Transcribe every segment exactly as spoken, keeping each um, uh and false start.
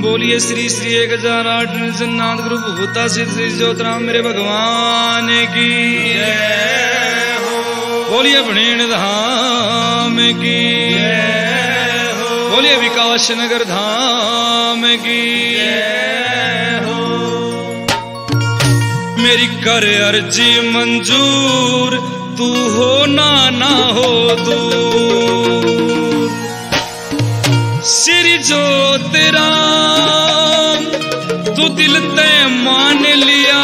बोलिए श्री श्री एक हजार आठ जन्नाथ गुरु भूता सिद्ध श्री ज्योतराम मेरे भगवान की जय हो। बोलिए भणेन धाम की जय हो। बोलिए विकास नगर धाम की जय हो। मेरी कर अर्जी मंजूर तू हो ना ना हो दूर। श्री ज्योतिराम तू दिल ते मान लिया,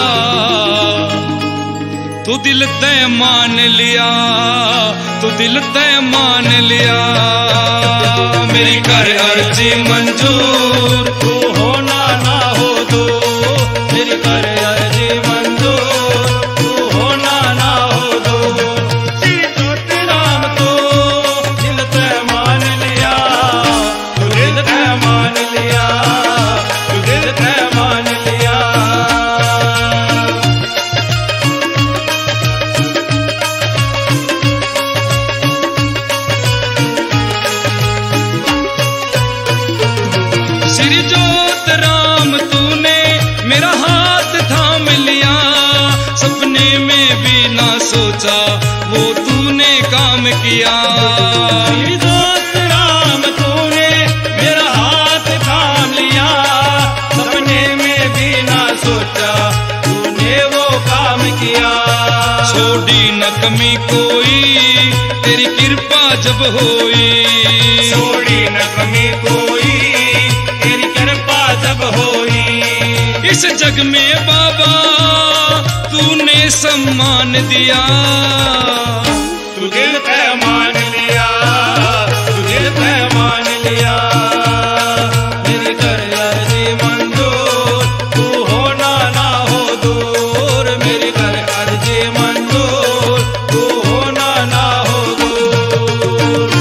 तू दिल ते मान लिया, तू दिल ते मान लिया। मेरी कर अर्जी मंजूर तू हो ना ना हो दो। मेरी कर अर्जी मंजूर तू हो ना ना हो दो। श्री ज्योतिराम तो दिल ते मान लिया, तू दिल ते मान लिया, तू दिल ते मान लिया। श्री ज्योतिराम तूने मेरा हाथ थाम लिया, सपने में भी ना सोचा वो तूने काम किया। श्री ज्योतिराम तूने मेरा हाथ थाम लिया, सपने में भी ना सोचा तूने वो काम किया। छोड़ी न कमी कोई तेरी कृपा जब होई, छोड़ी न कमी कोई तेरी कृपा जब होई। इस जग में बाबा तूने सम्मान दिया, तू दिल पे मान लिया, तू दिल पे मान लिया। मेरी कर अर्जी मंजूर तू हो ना ना हो दूर। मेरी कर अर्जी मंजूर तू हो ना ना हो दूर।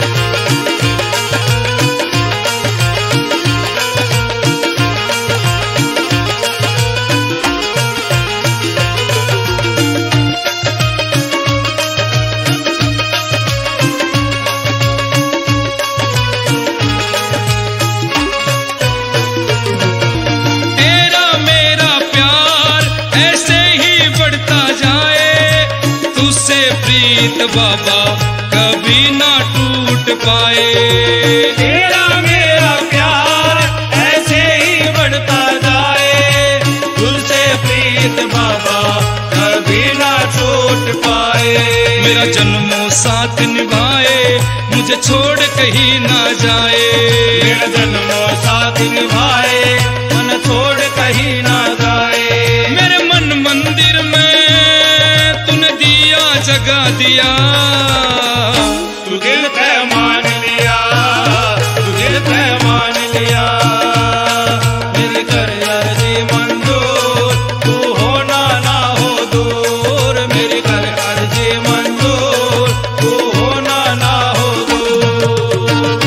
तेरा मेरा प्यार ऐसे ही बढ़ता जाए, तुझसे प्रीत बाबा कभी ना टूट पाए। तेरा मेरा प्यार ऐसे ही बढ़ता जाए, तुझसे प्रीत बाबा कभी ना छूट पाए। मेरा जन्मों साथ निभाए, मुझे छोड़ कहीं ना जाए। मेरा जन्मों साथ निभाए, मन छोड़ कहीं ना जाए। मेरे मन मंदिर में तूने दिया जगा दिया, तू दिल पे मान लिया, तू दिल पे मान लिया। मेरी कर अर्जी मंजूर तू हो ना ना हो दूर। मेरी कर अर्जी मंजूर तू हो ना ना हो दूर।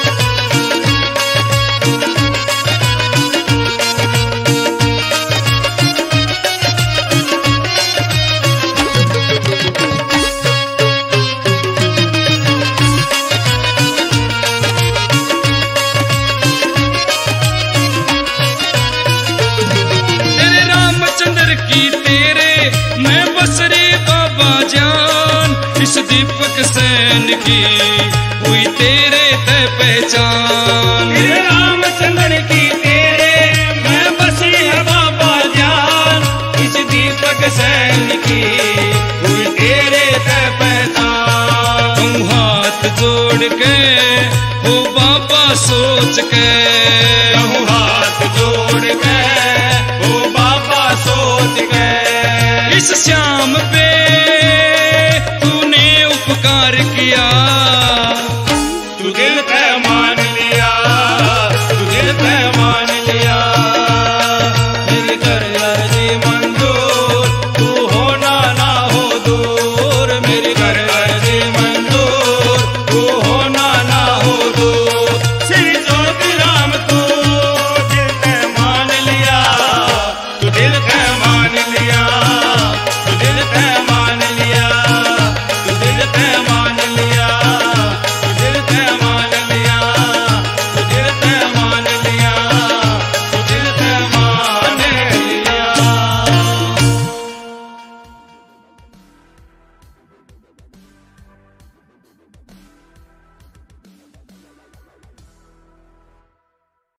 तेरे रामचंद्र की तेरे मैं बस रे बाबा जान। इस दीपक सैन की हुई तेरे ते पहचान। तेरे रामचंद्र की तेरे मैं बस है बाबा जान। इस दीपक सैन की हुई तेरे ते पहचान। तुम हाथ जोड़ के हो बाबा सोच के, तुम हाथ जोड़ के हो बाबा सोच के। इस श्याम पे